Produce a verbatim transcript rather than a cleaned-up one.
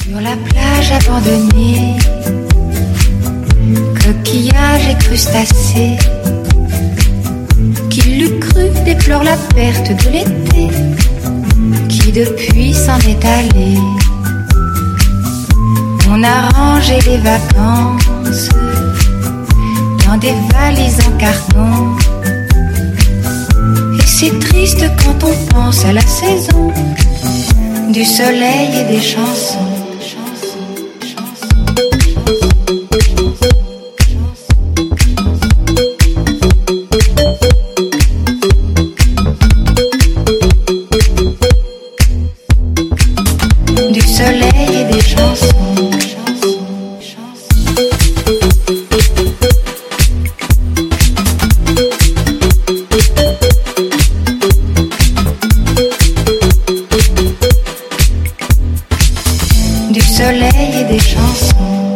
Sur la plage abandonnée, coquillages et crustacés, qui l'eût cru déplore la perte de l'été, qui depuis s'en est allé. On a rangé les vacances dans des valises en carton, et c'est triste quand on pense à la saison du soleil et des chansons. Du soleil et des chansons. Du soleil et des chansons.